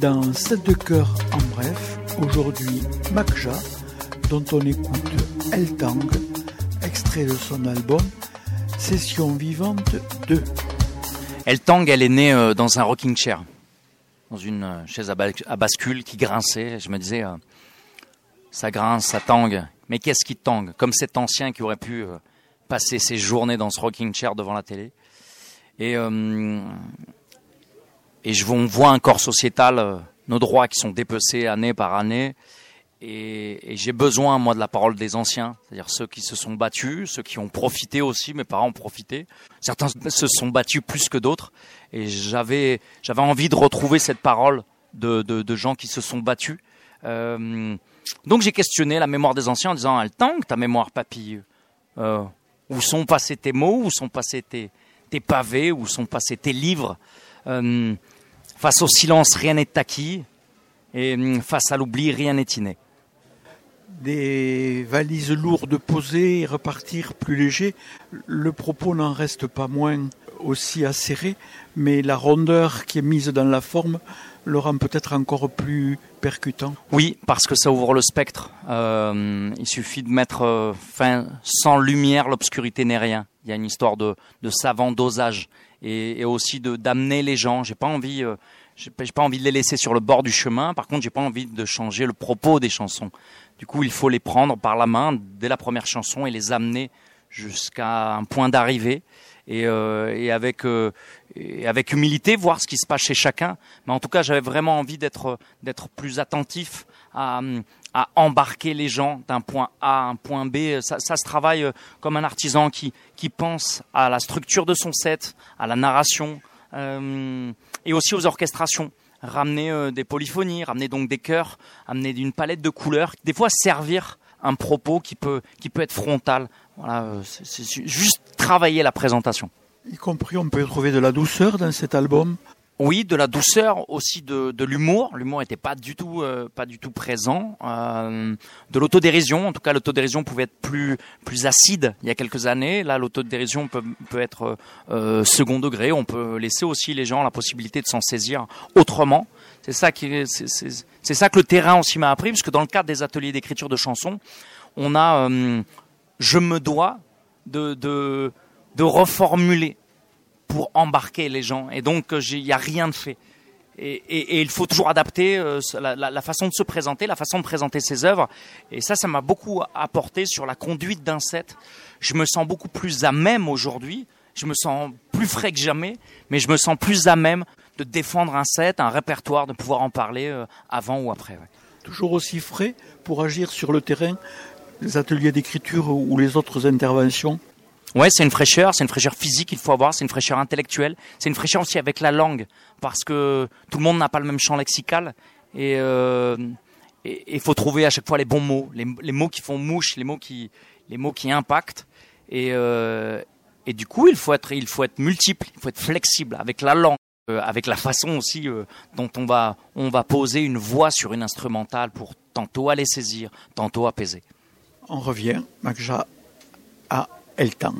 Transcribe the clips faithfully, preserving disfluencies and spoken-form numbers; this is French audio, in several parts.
Dans Sept de cœur en bref, aujourd'hui Makja, dont on écoute El Tang, extrait de son album Session vivante deux. El Tang, elle est née euh, dans un rocking chair, dans une euh, chaise à, ba- à bascule qui grinçait. Je me disais, euh, ça grince, ça tangue, mais qu'est-ce qui tangue? Comme cet ancien qui aurait pu euh, passer ses journées dans ce rocking chair devant la télé. Et, euh, et je, on voit un corps sociétal, euh, nos droits qui sont dépecés année par année. Et, et j'ai besoin, moi, de la parole des anciens, c'est-à-dire ceux qui se sont battus, ceux qui ont profité aussi, mes parents ont profité. Certains se sont battus plus que d'autres. Et j'avais, j'avais envie de retrouver cette parole de, de, de gens qui se sont battus. Euh, donc j'ai questionné la mémoire des anciens en disant, elle tangue ta mémoire, papy. Euh, où sont passés tes mots, où sont passés tes, tes pavés, où sont passés tes livres. Euh, face au silence, rien n'est acquis. Et face à l'oubli, rien n'est inné. Des valises lourdes posées et repartir plus léger, le propos n'en reste pas moins aussi acéré, mais la rondeur qui est mise dans la forme le rend peut-être encore plus percutant. Oui, parce que ça ouvre le spectre. Euh, il suffit de mettre euh, fin, sans lumière, l'obscurité n'est rien. Il y a une histoire de, de savant dosage et, et aussi de d'amener les gens. J'ai pas envie, euh, j'ai, j'ai pas envie de les laisser sur le bord du chemin. Par contre, j'ai pas envie de changer le propos des chansons. Du coup, il faut les prendre par la main dès la première chanson et les amener jusqu'à un point d'arrivée. Et, euh, et avec euh, et avec humilité, voir ce qui se passe chez chacun. Mais en tout cas, j'avais vraiment envie d'être d'être plus attentif à à embarquer les gens d'un point A à un point B. Ça, ça se travaille comme un artisan qui qui pense à la structure de son set, à la narration euh, et aussi aux orchestrations. Ramener euh, des polyphonies, ramener donc des chœurs, amener une palette de couleurs. Des fois, servir un propos qui peut qui peut être frontal. Voilà, c'est, c'est juste travailler la présentation. Y compris, on peut trouver de la douceur dans cet album. Oui, de la douceur, aussi de, de l'humour. L'humour n'était pas du tout, euh, pas du tout présent. Euh, de l'autodérision, en tout cas, l'autodérision pouvait être plus, plus acide il y a quelques années. Là, l'autodérision peut, peut être euh, second degré. On peut laisser aussi les gens la possibilité de s'en saisir autrement. C'est ça qui, c'est, c'est, c'est ça que le terrain aussi m'a appris, puisque dans le cadre des ateliers d'écriture de chansons, on a, euh, je me dois de, de, de reformuler pour embarquer les gens. Et donc, il n'y a rien de fait. Et, et, et il faut toujours adapter euh, la, la, la façon de se présenter, la façon de présenter ses œuvres. Et ça, ça m'a beaucoup apporté sur la conduite d'un set. Je me sens beaucoup plus à même aujourd'hui. Je me sens plus frais que jamais, mais je me sens plus à même de défendre un set, un répertoire, de pouvoir en parler euh, avant ou après. Ouais. Toujours aussi frais pour agir sur le terrain, les ateliers d'écriture ou les autres interventions. Ouais, c'est une fraîcheur, c'est une fraîcheur physique qu'il faut avoir, c'est une fraîcheur intellectuelle, c'est une fraîcheur aussi avec la langue, parce que tout le monde n'a pas le même champ lexical et euh, il faut trouver à chaque fois les bons mots, les, les mots qui font mouche, les mots qui, les mots qui impactent et, euh, et du coup il faut être, il faut être multiple, il faut être flexible avec la langue, euh, avec la façon aussi euh, dont on va, on va poser une voix sur une instrumentale pour tantôt aller saisir, tantôt apaiser. On revient, Makja, à El Tang.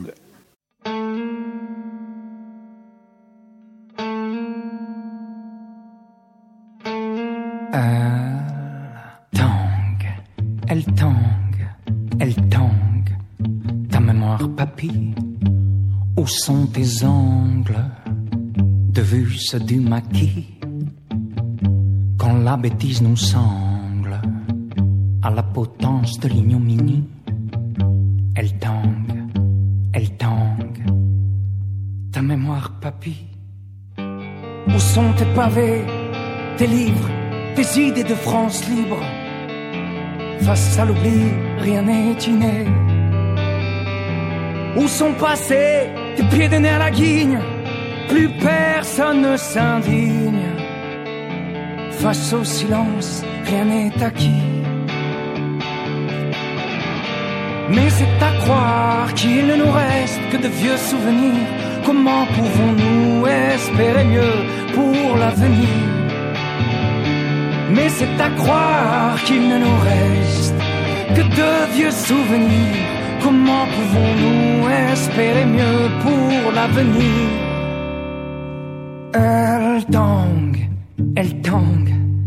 El Tang, El Tang, El Tang, ta mémoire, papy, où sont tes angles de vue ceux du maquis quand la bêtise nous sangle à la potence de l'ignominie. El Tang, El Tang, ta mémoire, papy. Où sont tes pavés, tes livres, tes idées de France libre? Face à l'oubli, rien n'est inné. Où sont passés tes pieds de nez à la guigne? Plus personne ne s'indigne. Face au silence, rien n'est acquis. Mais c'est à croire qu'il ne nous reste que de vieux souvenirs. Comment pouvons-nous espérer mieux pour l'avenir? Mais c'est à croire qu'il ne nous reste que de vieux souvenirs. Comment pouvons-nous espérer mieux pour l'avenir? El Tang, El Tang,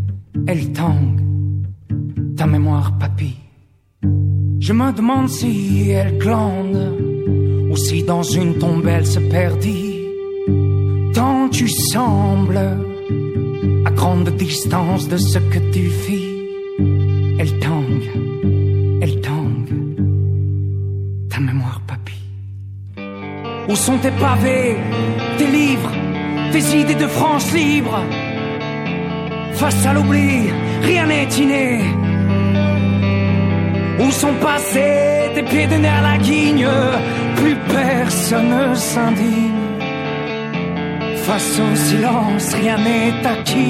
elle tangue ta mémoire, papy. Je me demande si elle glande ou si dans une tombe elle se perdit. Tant tu sembles à grande distance de ce que tu fis. Elle tangue, elle tangue ta mémoire, papy. Où sont tes pavés, tes livres, tes idées de France libre? Face à l'oubli, rien n'est inné. Où sont passés tes pieds de nez à la guigne? Plus personne ne s'indigne. Face au silence, rien n'est acquis.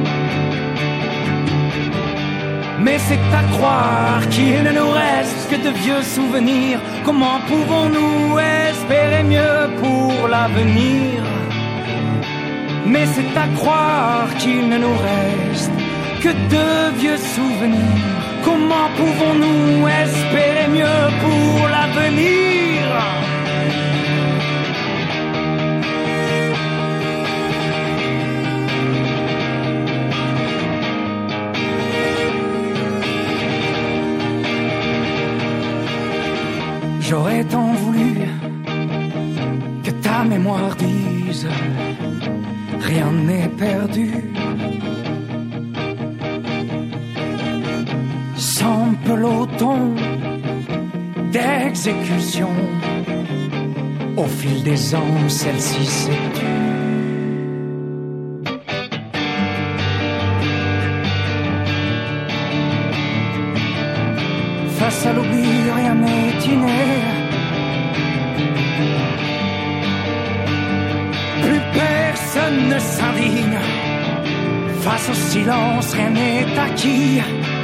Mais c'est à croire qu'il ne nous reste que de vieux souvenirs. Comment pouvons-nous espérer mieux pour l'avenir? Mais c'est à croire qu'il ne nous reste que de vieux souvenirs. Comment pouvons-nous espérer mieux pour l'avenir? J'aurais tant voulu que ta mémoire dise rien n'est perdu. Sans peloton d'exécution, au fil des ans, celle-ci s'est tue. Face à l'oubli, rien n'est inné. Plus personne ne s'indigne. Face au silence, rien n'est acquis.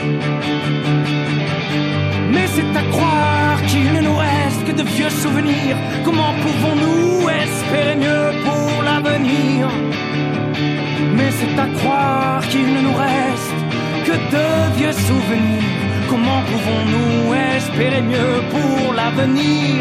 Mais c'est à croire qu'il ne nous reste que de vieux souvenirs. Comment pouvons-nous espérer mieux pour l'avenir? Mais c'est à croire qu'il ne nous reste que de vieux souvenirs. Comment pouvons-nous espérer mieux pour l'avenir?